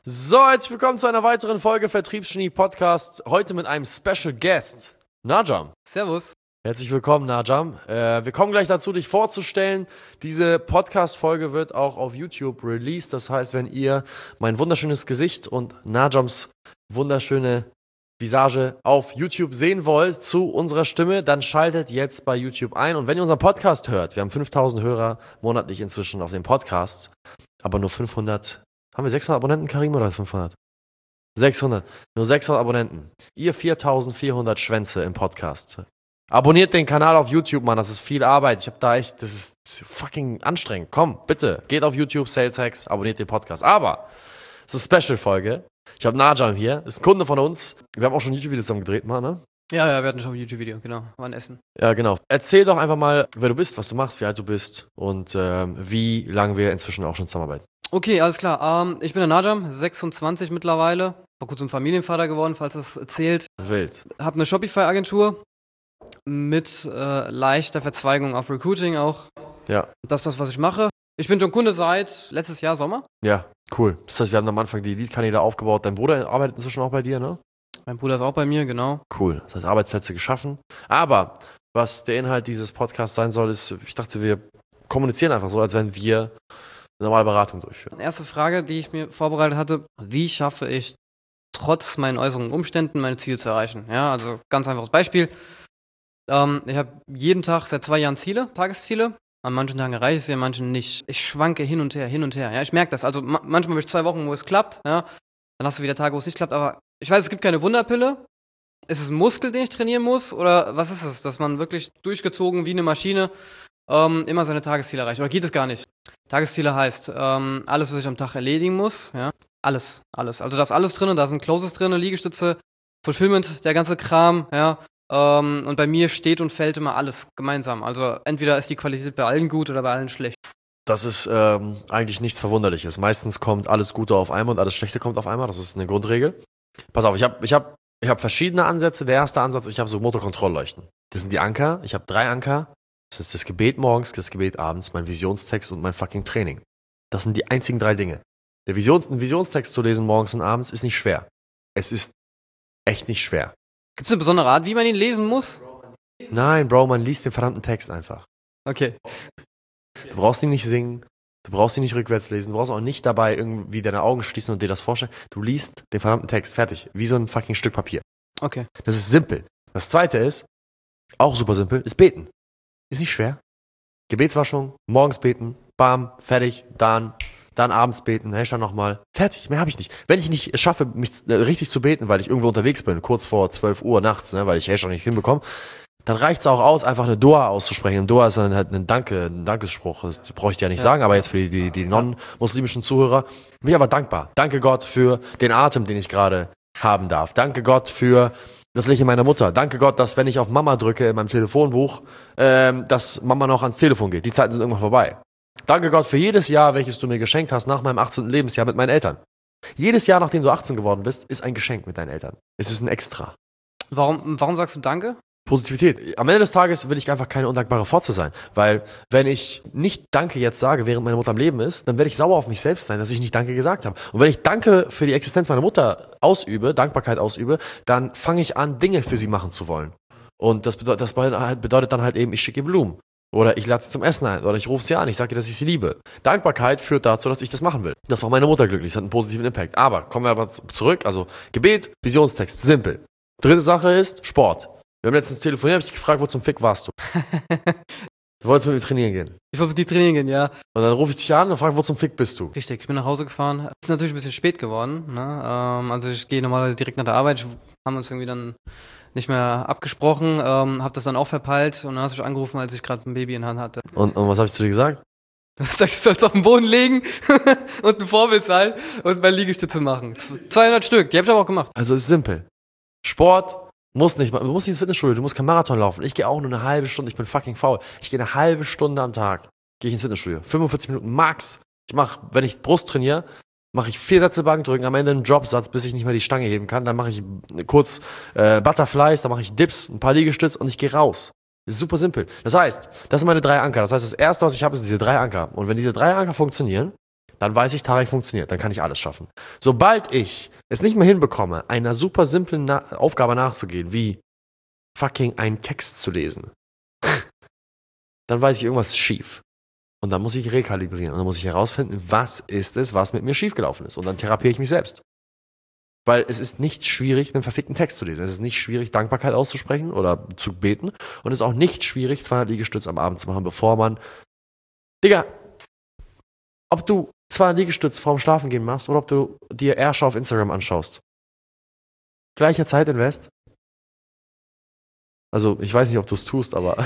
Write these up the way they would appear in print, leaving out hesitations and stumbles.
So, herzlich willkommen zu einer weiteren Folge Vertriebsgenie Podcast. Heute mit einem Special Guest, Najam. Servus. Herzlich willkommen, Najam. Wir kommen gleich dazu, dich vorzustellen. Diese Podcast-Folge wird auch auf YouTube released. Das heißt, wenn ihr mein wunderschönes Gesicht und Najams wunderschöne Visage auf YouTube sehen wollt zu unserer Stimme, dann schaltet jetzt bei YouTube ein. Und wenn ihr unseren Podcast hört, wir haben 5000 Hörer monatlich inzwischen auf dem Podcast, aber nur 500. Haben wir 600 Abonnenten, Karim, oder 500? 600. Nur 600 Abonnenten. Ihr 4400 Schwänze im Podcast. Abonniert den Kanal auf YouTube, Mann. Das ist viel Arbeit. Das ist fucking anstrengend. Komm, bitte, geht auf YouTube, Sales Hacks, abonniert den Podcast. Aber, es ist eine Special-Folge. Ich habe Najam hier, ist ein Kunde von uns. Wir haben auch schon YouTube-Videos zusammen gedreht, Mann, ne? Ja, wir hatten schon ein YouTube-Video, genau. War ein Essen. Ja, genau. Erzähl doch einfach mal, wer du bist, was du machst, wie alt du bist und wie lange wir inzwischen auch schon zusammenarbeiten. Okay, alles klar. Ich bin der Najam, 26 mittlerweile. Vor kurzem Familienvater geworden, falls das zählt. Wild. Hab eine Shopify-Agentur mit leichter Verzweigung auf Recruiting auch. Ja. Das ist das, was ich mache. Ich bin schon Kunde seit letztes Jahr Sommer. Ja, cool. Das heißt, wir haben am Anfang die Lead-Kanäle aufgebaut. Dein Bruder arbeitet inzwischen auch bei dir, ne? Mein Bruder ist auch bei mir, genau. Cool. Das heißt, Arbeitsplätze geschaffen. Aber was der Inhalt dieses Podcasts sein soll, ist, ich dachte, wir kommunizieren einfach so, als wenn wir eine normale Beratung durchführen. Erste Frage, die ich mir vorbereitet hatte: Wie schaffe ich trotz meinen äußeren Umständen meine Ziele zu erreichen? Ja, also ganz einfaches Beispiel. Ich habe jeden Tag seit 2 Jahren Ziele, Tagesziele. An manchen Tagen erreiche ich sie, an manchen nicht. Ich schwanke hin und her. Ja, ich merke das. Also manchmal habe ich 2 Wochen, wo es klappt. Ja, dann hast du wieder Tage, wo es nicht klappt. Aber ich weiß, es gibt keine Wunderpille. Ist es ein Muskel, den ich trainieren muss? Oder was ist es? Dass man wirklich durchgezogen wie eine Maschine immer seine Tagesziele erreicht? Oder geht es gar nicht? Tagesziele heißt, alles, was ich am Tag erledigen muss. Ja, alles. Also da ist alles drin. Da sind Closes drin, Liegestütze, Fulfillment, der ganze Kram. Ja. Und bei mir steht und fällt immer alles gemeinsam. Also entweder ist die Qualität bei allen gut oder bei allen schlecht. Das ist eigentlich nichts Verwunderliches. Meistens kommt alles Gute auf einmal und alles Schlechte kommt auf einmal. Das ist eine Grundregel. Pass auf, ich hab verschiedene Ansätze. Der erste Ansatz, ich habe so Motorkontrollleuchten. Das sind die Anker. Ich habe 3 Anker. Das ist das Gebet morgens, das Gebet abends, mein Visionstext und mein fucking Training. Das sind die einzigen 3 Dinge. Einen Visionstext zu lesen morgens und abends ist nicht schwer. Es ist echt nicht schwer. Gibt es eine besondere Art, wie man ihn lesen muss? Nein, Bro, man liest den verdammten Text einfach. Okay. Du brauchst ihn nicht singen, du brauchst ihn nicht rückwärts lesen, du brauchst auch nicht dabei irgendwie deine Augen schließen und dir das vorstellen. Du liest den verdammten Text, fertig, wie so ein fucking Stück Papier. Okay. Das ist simpel. Das zweite ist, auch super simpel, ist beten. Ist nicht schwer. Gebetswaschung, morgens beten, bam, fertig, dann abends beten, Hashtag nochmal. Fertig, mehr habe ich nicht. Wenn ich nicht schaffe, mich richtig zu beten, weil ich irgendwo unterwegs bin, kurz vor 12 Uhr nachts, weil ich Hashtag nicht hinbekomme, dann reicht es auch aus, einfach eine Dua auszusprechen. Ein Dua ist dann halt ein Dankesspruch. Das brauche ich dir ja nicht sagen, aber jetzt für die non-muslimischen Zuhörer bin ich aber dankbar. Danke Gott für den Atem, den ich gerade haben darf. Danke Gott für das Lächeln meiner Mutter. Danke Gott, dass wenn ich auf Mama drücke in meinem Telefonbuch, dass Mama noch ans Telefon geht. Die Zeiten sind irgendwann vorbei. Danke Gott für jedes Jahr, welches du mir geschenkt hast nach meinem 18. Lebensjahr mit meinen Eltern. Jedes Jahr, nachdem du 18 geworden bist, ist ein Geschenk mit deinen Eltern. Es ist ein Extra. Warum sagst du Danke? Positivität. Am Ende des Tages will ich einfach keine undankbare Fotze sein. Weil, wenn ich nicht Danke jetzt sage, während meine Mutter am Leben ist, dann werde ich sauer auf mich selbst sein, dass ich nicht Danke gesagt habe. Und wenn ich Danke für die Existenz meiner Mutter Dankbarkeit ausübe, dann fange ich an, Dinge für sie machen zu wollen. Und das bedeutet dann halt eben, ich schicke ihr Blumen. Oder ich lade sie zum Essen ein. Oder ich rufe sie an. Ich sage ihr, dass ich sie liebe. Dankbarkeit führt dazu, dass ich das machen will. Das macht meine Mutter glücklich. Das hat einen positiven Impact. Aber kommen wir aber zurück. Also Gebet, Visionstext, simpel. Dritte Sache ist Sport. Wir haben letztens telefoniert, habe ich gefragt, wo zum Fick warst du? Du wolltest mit mir trainieren gehen. Ich wollte mit dir trainieren gehen, ja. Und dann rufe ich dich an und frage, wo zum Fick bist du? Richtig, ich bin nach Hause gefahren. Es ist natürlich ein bisschen spät geworden. Ne? Also ich gehe normalerweise direkt nach der Arbeit. Haben uns irgendwie dann nicht mehr abgesprochen. Hab das dann auch verpeilt. Und dann hast du mich angerufen, als ich gerade ein Baby in der Hand hatte. Und was habe ich zu dir gesagt? Du sagst, ich soll es auf den Boden legen und ein Vorbild sein und bei Liegestütze machen. 200 Stück, die habe ich aber auch gemacht. Also es ist simpel. Sport du musst nicht ins Fitnessstudio, du musst kein Marathon laufen. Ich gehe auch nur eine halbe Stunde, ich bin fucking faul. Ich gehe eine halbe Stunde am Tag, gehe ich ins Fitnessstudio. 45 Minuten max. Wenn ich Brust trainiere, mache ich 4 Sätze Bankdrücken, am Ende einen Dropsatz, bis ich nicht mehr die Stange heben kann. Dann mache ich kurz Butterflies, dann mache ich Dips, ein paar Liegestütze und ich gehe raus. Das ist super simpel. Das heißt, das sind meine 3 Anker. Das heißt, das erste, was ich habe, sind diese 3 Anker. Und wenn diese 3 Anker funktionieren, Dann weiß ich, Tarek funktioniert, dann kann ich alles schaffen. Sobald ich es nicht mehr hinbekomme, einer super simplen Aufgabe nachzugehen, wie fucking einen Text zu lesen, dann weiß ich, irgendwas ist schief. Und dann muss ich rekalibrieren und dann muss ich herausfinden, was ist es, was mit mir schiefgelaufen ist. Und dann therapiere ich mich selbst. Weil es ist nicht schwierig, einen verfickten Text zu lesen. Es ist nicht schwierig, Dankbarkeit auszusprechen oder zu beten. Und es ist auch nicht schwierig, 200 Liegestütze am Abend zu machen, bevor man... Digga, ob du 200 Liegestütze vorm Schlafengehen machst oder ob du dir Ärsche auf Instagram anschaust. Gleicher Zeitinvest. Also, ich weiß nicht, ob du es tust, aber...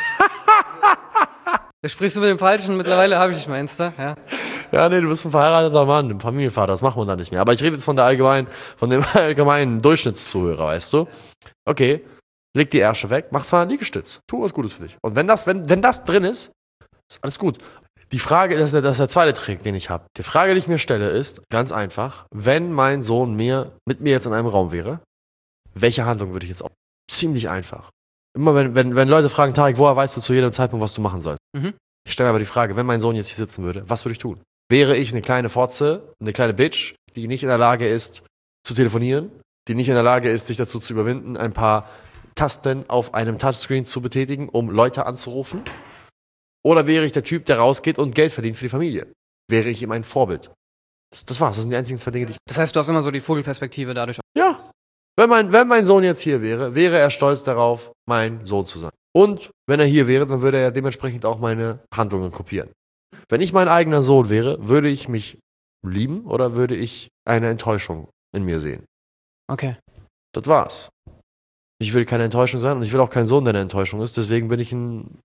Da sprichst du mit dem Falschen, mittlerweile habe ich nicht mehr Insta, ja. Ja, nee, du bist ein verheirateter Mann, ein Familienvater, das macht man dann nicht mehr. Aber ich rede jetzt von dem allgemeinen Durchschnittszuhörer, weißt du? Okay, leg die Ärsche weg, mach 200 Liegestütz, tu was Gutes für dich. Und wenn das drin ist alles gut. Die Frage, das ist der zweite Trick, den ich habe. Die Frage, die ich mir stelle, ist ganz einfach, wenn mein Sohn mit mir jetzt in einem Raum wäre, welche Handlung würde ich jetzt auch? Ziemlich einfach. Immer wenn Leute fragen, Tarek, woher weißt du zu jedem Zeitpunkt, was du machen sollst? Mhm. Ich stelle mir aber die Frage, wenn mein Sohn jetzt hier sitzen würde, was würde ich tun? Wäre ich eine kleine Fotze, eine kleine Bitch, die nicht in der Lage ist, zu telefonieren, die nicht in der Lage ist, sich dazu zu überwinden, ein paar Tasten auf einem Touchscreen zu betätigen, um Leute anzurufen? Oder wäre ich der Typ, der rausgeht und Geld verdient für die Familie? Wäre ich ihm ein Vorbild? Das war's, das sind die einzigen zwei Dinge, die ich... Das heißt, du hast immer so die Vogelperspektive dadurch. Ja. Wenn mein Sohn jetzt hier wäre er stolz darauf, mein Sohn zu sein. Und wenn er hier wäre, dann würde er dementsprechend auch meine Handlungen kopieren. Wenn ich mein eigener Sohn wäre, würde ich mich lieben oder würde ich eine Enttäuschung in mir sehen? Okay. Das war's. Ich will keine Enttäuschung sein und ich will auch kein Sohn, der eine Enttäuschung ist. Deswegen bin ich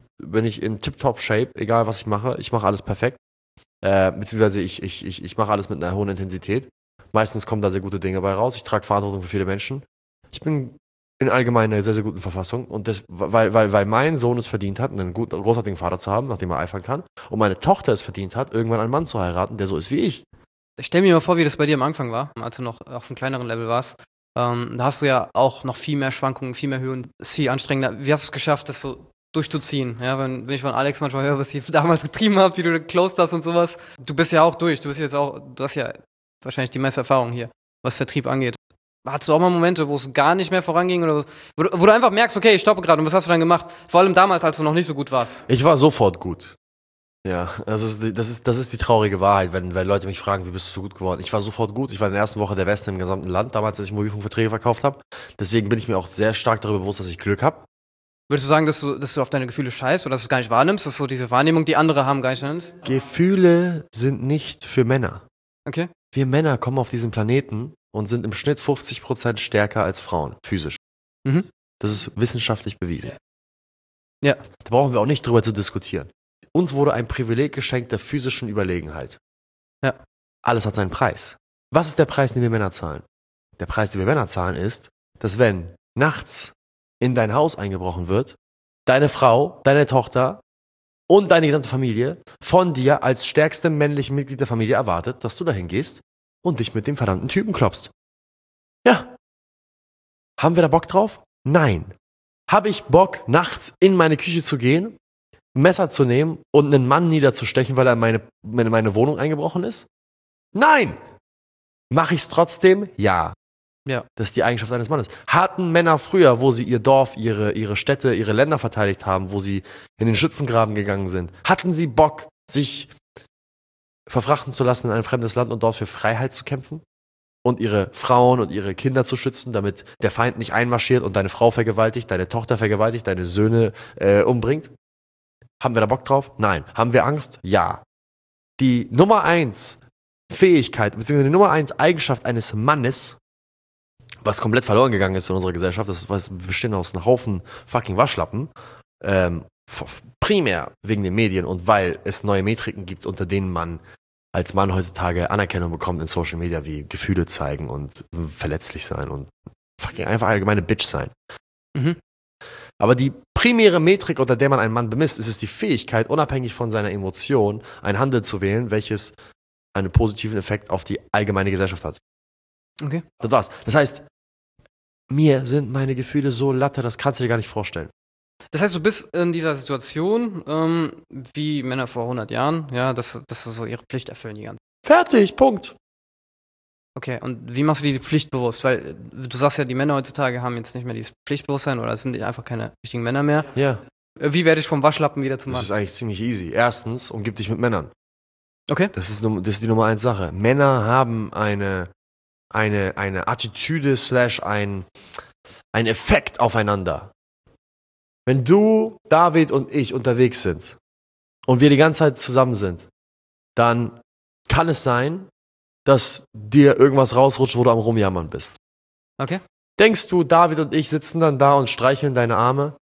in Tip-Top-Shape, egal was ich mache. Ich mache alles perfekt. Beziehungsweise ich mache alles mit einer hohen Intensität. Meistens kommen da sehr gute Dinge bei raus. Ich trage Verantwortung für viele Menschen. Ich bin in allgemein einer sehr, sehr guten Verfassung. Und weil mein Sohn es verdient hat, einen großartigen Vater zu haben, nach dem er eifern kann. Und meine Tochter es verdient hat, irgendwann einen Mann zu heiraten, der so ist wie ich. Ich stell mir mal vor, wie das bei dir am Anfang war, als du noch auf einem kleineren Level warst. Da hast du ja auch noch viel mehr Schwankungen, viel mehr Höhen. Ist viel anstrengender. Wie hast du es geschafft, das so durchzuziehen? Ja, wenn ich von Alex manchmal höre, was ihr damals getrieben habt, wie du geclosed hast und sowas. Du bist ja auch durch. Du hast ja wahrscheinlich die meiste Erfahrung hier, was Vertrieb angeht. Hattest du auch mal Momente, wo es gar nicht mehr voranging oder wo du einfach merkst, okay, ich stoppe gerade und was hast du dann gemacht? Vor allem damals, als du noch nicht so gut warst. Ich war sofort gut. Ja, das ist die traurige Wahrheit, wenn Leute mich fragen, wie bist du so gut geworden? Ich war sofort gut. Ich war in der ersten Woche der Beste im gesamten Land, damals, als ich Mobilfunkverträge verkauft habe. Deswegen bin ich mir auch sehr stark darüber bewusst, dass ich Glück habe. Würdest du sagen, dass du auf deine Gefühle scheißt oder dass du es gar nicht wahrnimmst? Dass du diese Wahrnehmung, die andere haben, gar nicht nimmst? Gefühle sind nicht für Männer. Okay. Wir Männer kommen auf diesen Planeten und sind im Schnitt 50% stärker als Frauen, physisch. Mhm. Das ist wissenschaftlich bewiesen. Ja. Da brauchen wir auch nicht drüber zu diskutieren. Uns wurde ein Privileg geschenkt der physischen Überlegenheit. Ja. Alles hat seinen Preis. Was ist der Preis, den wir Männer zahlen? Der Preis, den wir Männer zahlen, ist, dass wenn nachts in dein Haus eingebrochen wird, deine Frau, deine Tochter und deine gesamte Familie von dir als stärkstem männlichen Mitglied der Familie erwartet, dass du dahin gehst und dich mit dem verdammten Typen klopfst. Ja. Haben wir da Bock drauf? Nein. Habe ich Bock, nachts in meine Küche zu gehen, ein Messer zu nehmen und einen Mann niederzustechen, weil er in meine Wohnung eingebrochen ist? Nein. Mache ich es trotzdem? Ja. Ja. Das ist die Eigenschaft eines Mannes. Hatten Männer früher, wo sie ihr Dorf, ihre Städte, ihre Länder verteidigt haben, wo sie in den Schützengraben gegangen sind, hatten sie Bock, sich verfrachten zu lassen, in ein fremdes Land und dort für Freiheit zu kämpfen? Und ihre Frauen und ihre Kinder zu schützen, damit der Feind nicht einmarschiert und deine Frau vergewaltigt, deine Tochter vergewaltigt, deine Söhne umbringt? Haben wir da Bock drauf? Nein. Haben wir Angst? Ja. Die Nummer 1 Fähigkeit, beziehungsweise die Nummer 1 Eigenschaft eines Mannes, was komplett verloren gegangen ist in unserer Gesellschaft, das besteht aus einem Haufen fucking Waschlappen, primär wegen den Medien und weil es neue Metriken gibt, unter denen man als Mann heutzutage Anerkennung bekommt in Social Media, wie Gefühle zeigen und verletzlich sein und fucking einfach allgemeine Bitch sein. Mhm. Aber die primäre Metrik, unter der man einen Mann bemisst, ist es die Fähigkeit, unabhängig von seiner Emotion, ein Handel zu wählen, welches einen positiven Effekt auf die allgemeine Gesellschaft hat. Okay. Das war's. Das heißt, mir sind meine Gefühle so Latte, das kannst du dir gar nicht vorstellen. Das heißt, du bist in dieser Situation, wie Männer vor 100 Jahren, ja, dass sie so ihre Pflicht erfüllen die ganze Zeit. Fertig, Punkt. Okay, und wie machst du die pflichtbewusst? Weil du sagst ja, die Männer heutzutage haben jetzt nicht mehr dieses Pflichtbewusstsein oder es sind einfach keine richtigen Männer mehr. Ja. Wie werde ich vom Waschlappen wieder zum Das Mann? ist eigentlich ziemlich easy. Erstens, umgib dich mit Männern. Okay. Das ist die Nummer 1 Sache. Männer haben eine Attitüde / ein Effekt aufeinander. Wenn du, David und ich unterwegs sind und wir die ganze Zeit zusammen sind, dann kann es sein, dass dir irgendwas rausrutscht, wo du am Rumjammern bist. Okay. Denkst du, David und ich sitzen dann da und streicheln deine Arme?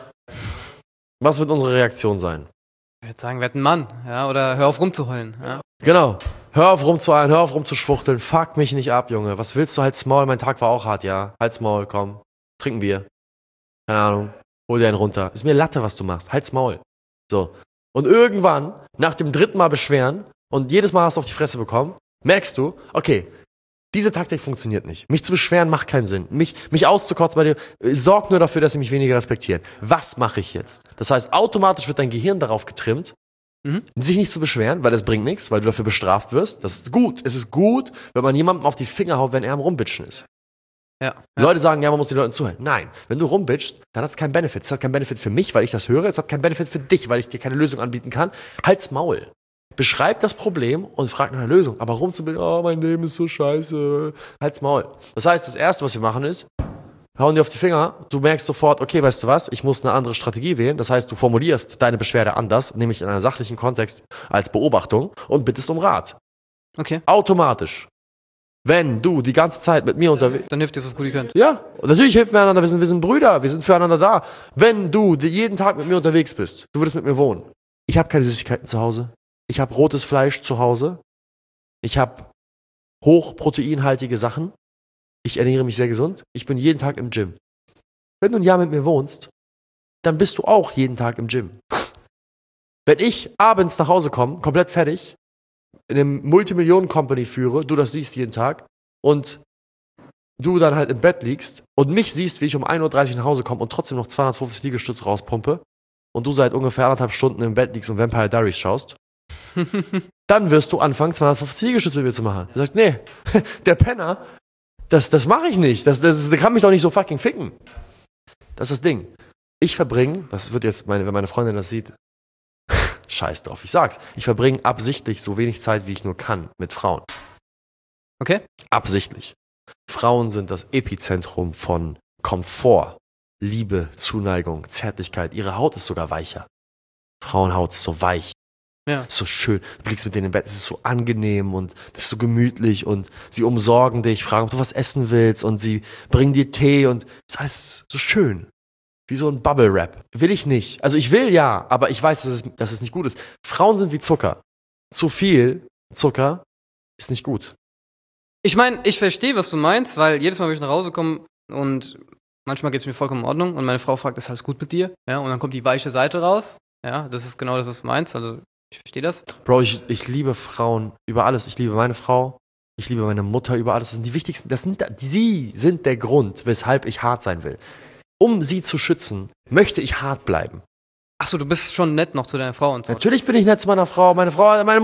Was wird unsere Reaktion sein? Ich würde sagen, werd ein Mann, ja, oder hör auf rumzuheulen, ja. Genau. Hör auf rumzueilen, hör auf rumzuschwuchteln, fuck mich nicht ab, Junge. Was willst du? Halt's Maul, mein Tag war auch hart, ja. Halt's Maul, komm. Trink ein Bier. Keine Ahnung. Hol dir einen runter. Ist mir Latte, was du machst. Halt's Maul. So. Und irgendwann, nach dem 3. Mal beschweren und jedes Mal hast du auf die Fresse bekommen, merkst du, okay, diese Taktik funktioniert nicht. Mich zu beschweren macht keinen Sinn. Mich auszukotzen bei dir sorgt nur dafür, dass sie mich weniger respektieren. Was mache ich jetzt? Das heißt, automatisch wird dein Gehirn darauf getrimmt, sich nicht zu beschweren, weil das bringt nichts, weil du dafür bestraft wirst. Das ist gut. Es ist gut, wenn man jemandem auf die Finger haut, wenn er am Rumbitschen ist. Ja. Leute sagen, ja, man muss den Leuten zuhören. Nein, wenn du rumbitchst, dann hat es keinen Benefit. Es hat keinen Benefit für mich, weil ich das höre. Es hat keinen Benefit für dich, weil ich dir keine Lösung anbieten kann. Halt's Maul. Beschreib das Problem und frag nach einer Lösung. Aber rumzubilden, oh, mein Leben ist so scheiße. Halt's Maul. Das heißt, das Erste, was wir machen, ist, hauen dir auf die Finger. Du merkst sofort, okay, weißt du was, ich muss eine andere Strategie wählen. Das heißt, du formulierst deine Beschwerde anders, nämlich in einem sachlichen Kontext als Beobachtung und bittest um Rat. Okay. Automatisch. Wenn du die ganze Zeit mit mir unterwegs... Dann hilft dir so gut ihr könnt. Ja, und natürlich helfen wir einander, wir sind Brüder, wir sind füreinander da. Wenn du jeden Tag mit mir unterwegs bist, du würdest mit mir wohnen. Ich habe keine Süßigkeiten zu Hause. Ich habe rotes Fleisch zu Hause. Ich habe hochproteinhaltige Sachen. Ich ernähre mich sehr gesund. Ich bin jeden Tag im Gym. Wenn du ein Jahr mit mir wohnst, dann bist du auch jeden Tag im Gym. Wenn ich abends nach Hause komme, komplett fertig, in einem Multimillionen-Company führe, du das siehst jeden Tag und du dann halt im Bett liegst und mich siehst, wie ich um 1:30 Uhr nach Hause komme und trotzdem noch 250 Liegestütze rauspumpe und du seit ungefähr 1,5 Stunden im Bett liegst und Vampire Diaries schaust, dann wirst du anfangen, 250 Liegestütze mit mir zu machen. Du sagst, nee, der Penner, das mache ich nicht. Das kann mich doch nicht so fucking ficken. Das ist das Ding. Ich verbringe, das wird jetzt, wenn meine Freundin das sieht, scheiß drauf, ich sag's. Ich verbringe absichtlich so wenig Zeit, wie ich nur kann, mit Frauen. Okay. Absichtlich. Frauen sind das Epizentrum von Komfort, Liebe, Zuneigung, Zärtlichkeit. Ihre Haut ist sogar weicher. Frauenhaut ist so weich. Ja. Ist so schön. Du liegst mit denen im Bett, es ist so angenehm und es ist so gemütlich und sie umsorgen dich, fragen, ob du was essen willst und sie bringen dir Tee und es ist alles so schön. Wie so ein Bubble-Wrap. Will ich nicht. Also ich will ja, aber ich weiß, dass es nicht gut ist. Frauen sind wie Zucker. Zu viel Zucker ist nicht gut. Ich meine, ich verstehe, was du meinst, weil jedes Mal, wenn ich nach Hause komme und manchmal geht es mir vollkommen in Ordnung und meine Frau fragt, ist alles gut mit dir? Ja, und dann kommt die weiche Seite raus. Ja, das ist genau das, was du meinst. Also ich verstehe das. Bro, ich liebe Frauen über alles. Ich liebe meine Frau. Ich liebe meine Mutter über alles. Das sind die wichtigsten. Sie sind der Grund, weshalb ich hart sein will. Um sie zu schützen, möchte ich hart bleiben. Achso, du bist schon nett noch zu deiner Frau und so. Natürlich bin ich nett zu meiner Frau. Meine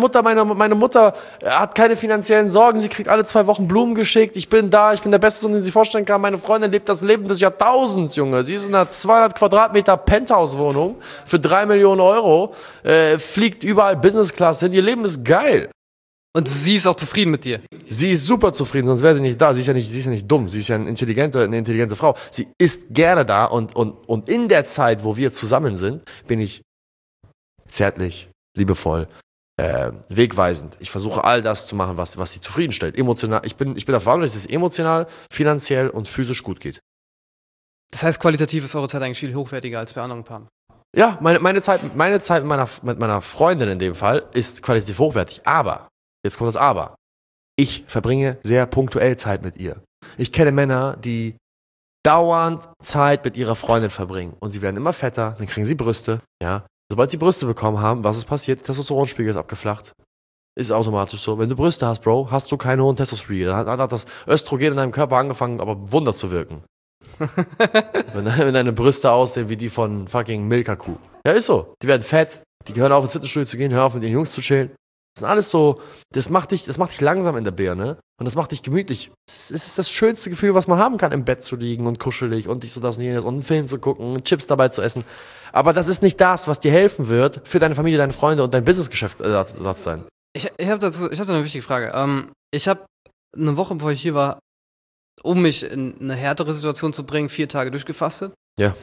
Mutter hat keine finanziellen Sorgen. Sie kriegt alle 2 Wochen Blumen geschickt. Ich bin da, ich bin der beste Sohn, den sie vorstellen kann. Meine Freundin lebt das Leben des Jahrtausends, Junge. Sie ist in einer 200 Quadratmeter Penthouse-Wohnung für 3 Millionen Euro, fliegt überall Business Class hin. Ihr Leben ist geil. Und sie ist auch zufrieden mit dir. Sie ist super zufrieden, sonst wäre sie nicht da. Sie ist ja nicht dumm. Sie ist ja eine intelligente Frau. Sie ist gerne da und in der Zeit, wo wir zusammen sind, bin ich zärtlich, liebevoll, wegweisend. Ich versuche all das zu machen, was sie zufriedenstellt. Emotional. Ich bin dafür verantwortlich, dass es emotional, finanziell und physisch gut geht. Das heißt, qualitativ ist eure Zeit eigentlich viel hochwertiger als bei anderen Paaren. Ja, meine Zeit mit meiner Freundin in dem Fall ist qualitativ hochwertig. Aber, jetzt kommt das Aber. Ich verbringe sehr punktuell Zeit mit ihr. Ich kenne Männer, die dauernd Zeit mit ihrer Freundin verbringen. Und sie werden immer fetter, dann kriegen sie Brüste. Ja. Sobald sie Brüste bekommen haben, was ist passiert? Der Testosteronspiegel ist abgeflacht. Ist automatisch so. Wenn du Brüste hast, Bro, hast du keinen hohen Testosteronspiegel. Dann hat das Östrogen in deinem Körper angefangen, aber Wunder zu wirken. wenn deine Brüste aussehen wie die von fucking Milka-Kuh. Ja, ist so. Die werden fett, die hören auf ins Fitnessstudio zu gehen, hören auf mit den Jungs zu chillen. Das sind alles so, das macht dich langsam in der Birne und das macht dich gemütlich. Es ist das schönste Gefühl, was man haben kann, im Bett zu liegen und kuschelig und dies und das und jenes und einen Film zu gucken, Chips dabei zu essen. Aber das ist nicht das, was dir helfen wird, für deine Familie, deine Freunde und dein Businessgeschäft da zu sein. Ich habe da eine wichtige Frage. Ich habe eine Woche, bevor ich hier war, um mich in eine härtere Situation zu bringen, 4 Tage durchgefastet. Ja.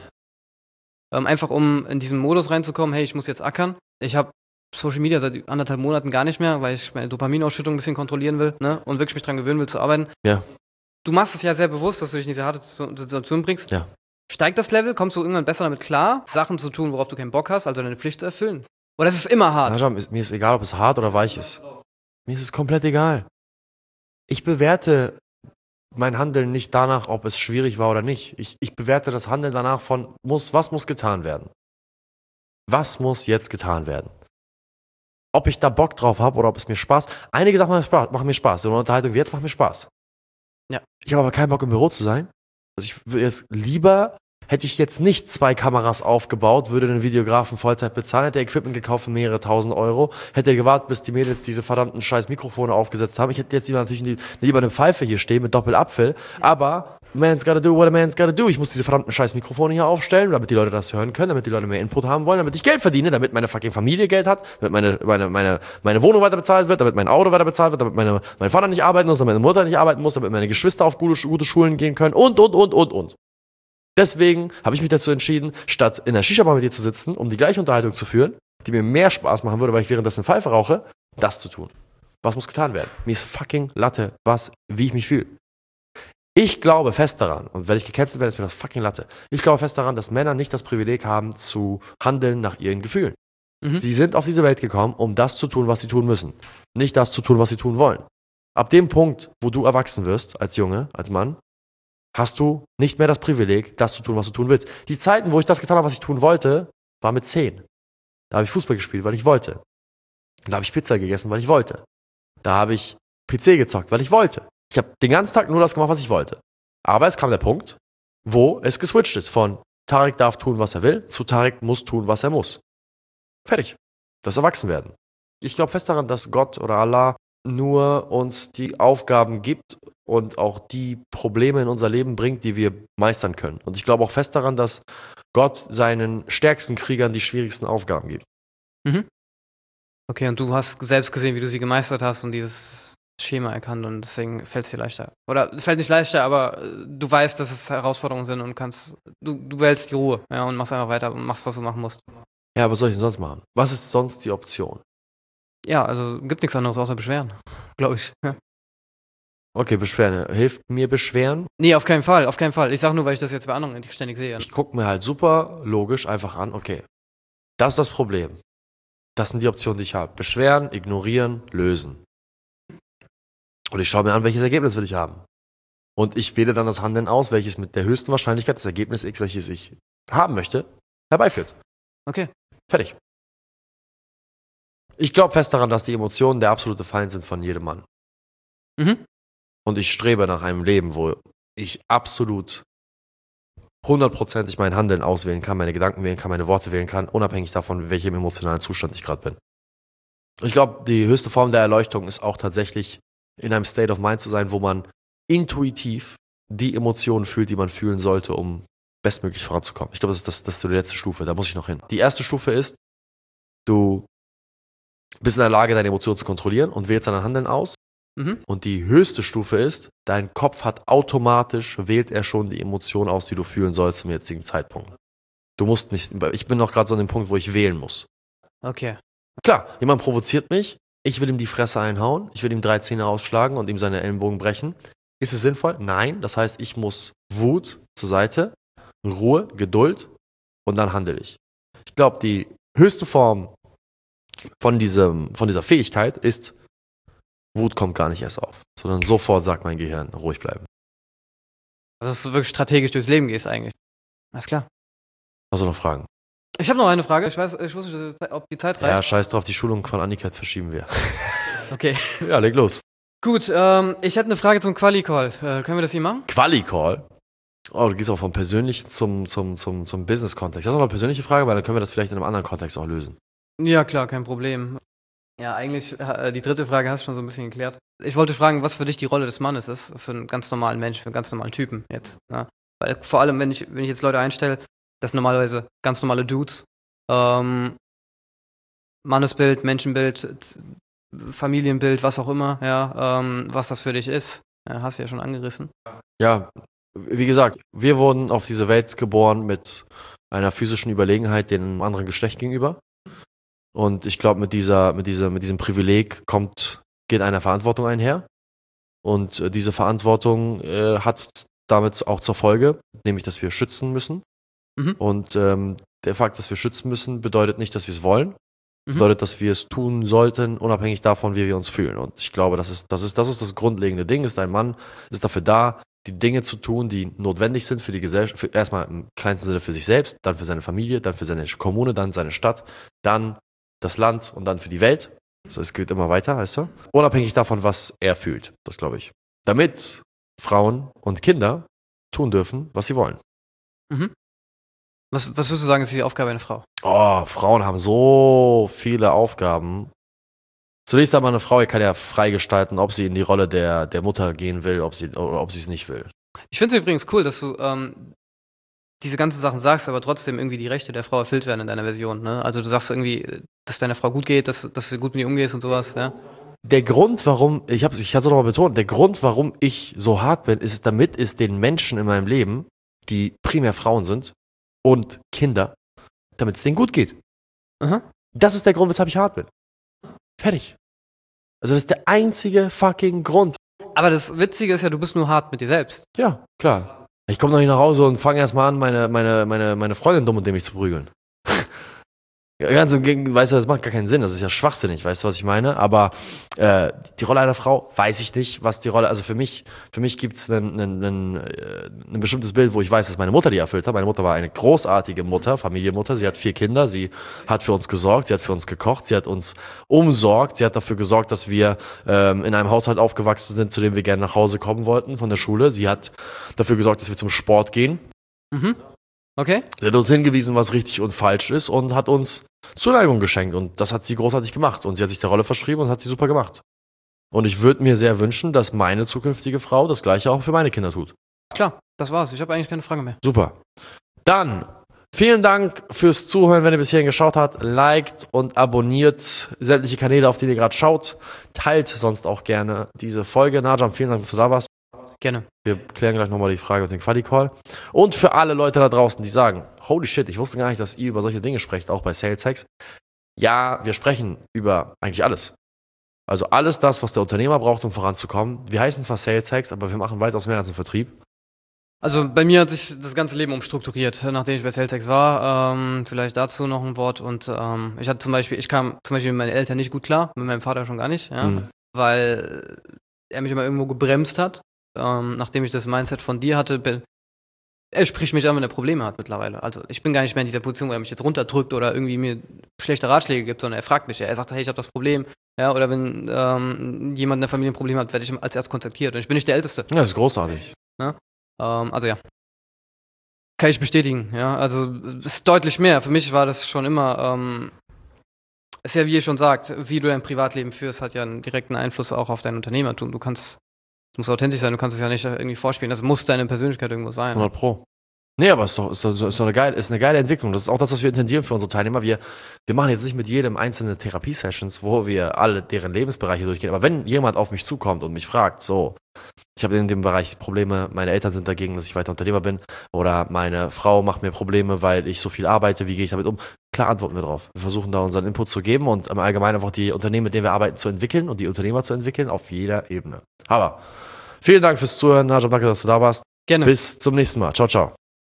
Einfach um in diesen Modus reinzukommen, hey, ich muss jetzt ackern. Ich habe Social Media seit 1,5 Monaten gar nicht mehr, weil ich meine Dopaminausschüttung ein bisschen kontrollieren will, ne? Und wirklich mich dran gewöhnen will zu arbeiten. Ja. Du machst es ja sehr bewusst, dass du dich in diese harte Situation bringst. Ja. Steigt das Level? Kommst du irgendwann besser damit klar, Sachen zu tun, worauf du keinen Bock hast, also deine Pflicht zu erfüllen? Oder ist es immer hart? Najam, mir ist egal, ob es hart oder weich ist. Mir ist es komplett egal. Ich bewerte mein Handeln nicht danach, ob es schwierig war oder nicht. Ich bewerte das Handeln danach von, was muss getan werden? Was muss jetzt getan werden? Ob ich da Bock drauf habe oder ob es mir Spaß. Einige Sachen machen mir Spaß. So eine Unterhaltung wie jetzt macht mir Spaß. Ja. Ich habe aber keinen Bock im Büro zu sein. Also ich würde jetzt lieber, hätte ich jetzt nicht 2 Kameras aufgebaut, würde den Videografen Vollzeit bezahlen, hätte Equipment gekauft für mehrere tausend Euro, hätte gewartet, bis die Mädels diese verdammten scheiß Mikrofone aufgesetzt haben. Ich hätte jetzt lieber eine Pfeife hier stehen mit Doppelapfel, aber man's gotta do what a man's gotta do. Ich muss diese verdammten scheiß Mikrofone hier aufstellen, damit die Leute das hören können, damit die Leute mehr Input haben wollen, damit ich Geld verdiene, damit meine fucking Familie Geld hat, damit meine Wohnung weiter bezahlt wird, damit mein Auto weiter bezahlt wird, damit mein Vater nicht arbeiten muss, damit meine Mutter nicht arbeiten muss, damit meine Geschwister auf gute Schulen gehen können und. Deswegen habe ich mich dazu entschieden, statt in der Shisha-Bar mit dir zu sitzen, um die gleiche Unterhaltung zu führen, die mir mehr Spaß machen würde, weil ich währenddessen Pfeife rauche, das zu tun. Was muss getan werden? Mir ist fucking Latte, wie ich mich fühle. Ich glaube fest daran, und wenn ich gecancelt werde, ist mir das fucking Latte. Ich glaube fest daran, dass Männer nicht das Privileg haben, zu handeln nach ihren Gefühlen. Mhm. Sie sind auf diese Welt gekommen, um das zu tun, was sie tun müssen. Nicht das zu tun, was sie tun wollen. Ab dem Punkt, wo du erwachsen wirst, als Junge, als Mann, hast du nicht mehr das Privileg, das zu tun, was du tun willst. Die Zeiten, wo ich das getan habe, was ich tun wollte, war mit 10. Da habe ich Fußball gespielt, weil ich wollte. Da habe ich Pizza gegessen, weil ich wollte. Da habe ich PC gezockt, weil ich wollte. Ich habe den ganzen Tag nur das gemacht, was ich wollte. Aber es kam der Punkt, wo es geswitcht ist von Tarek darf tun, was er will, zu Tarek muss tun, was er muss. Fertig. Das Erwachsenwerden. Ich glaube fest daran, dass Gott oder Allah nur uns die Aufgaben gibt und auch die Probleme in unser Leben bringt, die wir meistern können. Und ich glaube auch fest daran, dass Gott seinen stärksten Kriegern die schwierigsten Aufgaben gibt. Mhm. Okay, und du hast selbst gesehen, wie du sie gemeistert hast und dieses Schema erkannt und deswegen fällt es dir leichter. Oder es fällt nicht leichter, aber du weißt, dass es Herausforderungen sind und du wählst die Ruhe, ja, und machst einfach weiter und machst, was du machen musst. Ja, was soll ich denn sonst machen? Was ist sonst die Option? Ja, also gibt nichts anderes außer Beschweren, glaube ich. Ja. Okay, Beschweren. Hilft mir Beschweren? Nee, auf keinen Fall, auf keinen Fall. Ich sag nur, weil ich das jetzt bei anderen ständig sehe. Ich gucke mir halt super logisch einfach an, okay, das ist das Problem. Das sind die Optionen, die ich habe. Beschweren, ignorieren, lösen. Und ich schaue mir an, welches Ergebnis will ich haben. Und ich wähle dann das Handeln aus, welches mit der höchsten Wahrscheinlichkeit das Ergebnis X, welches ich haben möchte, herbeiführt. Okay. Fertig. Ich glaube fest daran, dass die Emotionen der absolute Feind sind von jedem Mann. Mhm. Und ich strebe nach einem Leben, wo ich absolut 100%ig mein Handeln auswählen kann, meine Gedanken wählen kann, meine Worte wählen kann, unabhängig davon, in welchem emotionalen Zustand ich gerade bin. Ich glaube, die höchste Form der Erleuchtung ist auch tatsächlich in einem State of Mind zu sein, wo man intuitiv die Emotionen fühlt, die man fühlen sollte, um bestmöglich voranzukommen. Ich glaube, das ist so die letzte Stufe, da muss ich noch hin. Die erste Stufe ist, du bist in der Lage, deine Emotionen zu kontrollieren und wählst dein Handeln aus. Mhm. Und die höchste Stufe ist, dein Kopf wählt er schon die Emotion aus, die du fühlen sollst zum jetzigen Zeitpunkt. Du musst nicht, ich bin noch gerade so an dem Punkt, wo ich wählen muss. Okay. Klar, jemand provoziert mich, ich will ihm die Fresse einhauen, ich will ihm 3 Zähne ausschlagen und ihm seine Ellenbogen brechen. Ist es sinnvoll? Nein. Das heißt, ich muss Wut zur Seite, Ruhe, Geduld und dann handle ich. Ich glaube, die höchste Form von dieser Fähigkeit ist, Wut kommt gar nicht erst auf, sondern sofort sagt mein Gehirn, ruhig bleiben. Also, dass du wirklich strategisch durchs Leben gehst eigentlich. Alles klar. Hast du noch Fragen? Ich habe noch eine Frage. Ich wusste nicht, ob die Zeit reicht. Ja, scheiß drauf, die Schulung von Annika verschieben wir. Okay. Ja, leg los. Gut, ich hätte eine Frage zum Quali-Call. Können wir das hier machen? Quali-Call? Oh, du gehst auch vom Persönlichen zum Business-Kontext. Das ist noch eine persönliche Frage, weil dann können wir das vielleicht in einem anderen Kontext auch lösen. Ja, klar, kein Problem. Ja, eigentlich, die dritte Frage hast du schon so ein bisschen geklärt. Ich wollte fragen, was für dich die Rolle des Mannes ist, für einen ganz normalen Menschen, für einen ganz normalen Typen jetzt. Ne? Weil vor allem, wenn ich jetzt Leute einstelle, das sind normalerweise ganz normale Dudes. Mannesbild, Menschenbild, Familienbild, was auch immer, ja, was das für dich ist. Ja, hast du ja schon angerissen. Ja, wie gesagt, wir wurden auf diese Welt geboren mit einer physischen Überlegenheit dem anderen Geschlecht gegenüber. Und ich glaube, mit diesem Privileg geht eine Verantwortung einher. Und diese Verantwortung hat damit auch zur Folge, nämlich, dass wir schützen müssen. Mhm. Und der Fakt, dass wir schützen müssen, bedeutet nicht, dass wir es wollen. Mhm. Bedeutet, dass wir es tun sollten, unabhängig davon, wie wir uns fühlen. Und ich glaube, das ist das grundlegende Ding. Ein Mann ist dafür da, die Dinge zu tun, die notwendig sind für die Gesellschaft, erstmal im kleinsten Sinne für sich selbst, dann für seine Familie, dann für seine Kommune, dann seine Stadt, dann das Land und dann für die Welt. Also es geht immer weiter, weißt du? Unabhängig davon, was er fühlt, das glaube ich. Damit Frauen und Kinder tun dürfen, was sie wollen. Mhm. Was würdest du sagen, ist die Aufgabe einer Frau? Oh, Frauen haben so viele Aufgaben. Zunächst einmal eine Frau, die kann ja frei gestalten, ob sie in die Rolle der Mutter gehen will, oder ob sie es nicht will. Ich finde es übrigens cool, dass du diese ganzen Sachen sagst, aber trotzdem irgendwie die Rechte der Frau erfüllt werden in deiner Version. Ne? Also du sagst irgendwie, dass deiner Frau gut geht, dass du gut mit ihr umgehst und sowas. Ja? Der Grund, warum, ich kann es nochmal betonen, der Grund, warum ich so hart bin, ist, damit es den Menschen in meinem Leben, die primär Frauen sind und Kinder, damit es denen gut geht. Aha. Das ist der Grund, weshalb ich hart bin. Fertig. Also das ist der einzige fucking Grund. Aber das Witzige ist ja, du bist nur hart mit dir selbst. Ja, klar. Ich komme noch nicht nach Hause und fange erstmal an, meine Freundin dumm und dämlich zu prügeln. Ganz im Gegenteil, weißt du, das macht gar keinen Sinn, das ist ja schwachsinnig, weißt du, was ich meine? Aber die Rolle einer Frau, weiß ich nicht, was die Rolle, also für mich gibt es ein bestimmtes Bild, wo ich weiß, dass meine Mutter die erfüllt hat. Meine Mutter war eine großartige Mutter, Familienmutter, sie hat 4 Kinder, sie hat für uns gesorgt, sie hat für uns gekocht, sie hat uns umsorgt, sie hat dafür gesorgt, dass wir in einem Haushalt aufgewachsen sind, zu dem wir gerne nach Hause kommen wollten von der Schule. Sie hat dafür gesorgt, dass wir zum Sport gehen. Mhm. Okay. Sie hat uns hingewiesen, was richtig und falsch ist und hat uns Zuneigung geschenkt und das hat sie großartig gemacht und sie hat sich der Rolle verschrieben und hat sie super gemacht. Und ich würde mir sehr wünschen, dass meine zukünftige Frau das Gleiche auch für meine Kinder tut. Klar, das war's. Ich habe eigentlich keine Frage mehr. Super. Dann, vielen Dank fürs Zuhören, wenn ihr bis hierhin geschaut habt. Liked und abonniert sämtliche Kanäle, auf die ihr gerade schaut. Teilt sonst auch gerne diese Folge. Najam, vielen Dank, dass du da warst. Gerne. Wir klären gleich nochmal die Frage mit dem Quali-Call. Und für alle Leute da draußen, die sagen, holy shit, ich wusste gar nicht, dass ihr über solche Dinge sprecht, auch bei Sales Hacks. Ja, wir sprechen über eigentlich alles. Also alles das, was der Unternehmer braucht, um voranzukommen. Wir heißen zwar Sales Hacks, aber wir machen weitaus mehr als einen Vertrieb. Also bei mir hat sich das ganze Leben umstrukturiert, nachdem ich bei Celtex war. Vielleicht dazu noch ein Wort. Und ich kam zum Beispiel mit meinen Eltern nicht gut klar, mit meinem Vater schon gar nicht, ja, weil er mich immer irgendwo gebremst hat. Nachdem ich das Mindset von dir hatte, er spricht mich an, wenn er Probleme hat mittlerweile. Also ich bin gar nicht mehr in dieser Position, wo er mich jetzt runterdrückt oder irgendwie mir schlechte Ratschläge gibt, sondern er fragt mich. Er sagt, hey, ich habe das Problem. Ja, oder wenn jemand in der Familie ein Problem hat, werde ich als erst kontaktiert. Und ich bin nicht der Älteste. Ja, das ist großartig. Ne? Also ja. Kann ich bestätigen. Ja, also es ist deutlich mehr. Für mich war das schon immer, ist ja, wie ihr schon sagt, wie du dein Privatleben führst, hat ja einen direkten Einfluss auch auf dein Unternehmertum. Du musst authentisch sein, du kannst es ja nicht irgendwie vorspielen. Das muss deine Persönlichkeit irgendwo sein. 100%. Nee, aber ist eine geile Entwicklung. Das ist auch das, was wir intendieren für unsere Teilnehmer. Wir machen jetzt nicht mit jedem einzelne Therapie-Sessions, wo wir alle deren Lebensbereiche durchgehen. Aber wenn jemand auf mich zukommt und mich fragt, so, ich habe in dem Bereich Probleme, meine Eltern sind dagegen, dass ich weiter Unternehmer bin, oder meine Frau macht mir Probleme, weil ich so viel arbeite, wie gehe ich damit um? Klar antworten wir drauf. Wir versuchen da unseren Input zu geben und im Allgemeinen einfach die Unternehmen, mit denen wir arbeiten, zu entwickeln und die Unternehmer zu entwickeln auf jeder Ebene. Aber vielen Dank fürs Zuhören, Najam, danke, dass du da warst. Gerne. Bis zum nächsten Mal. Ciao, ciao.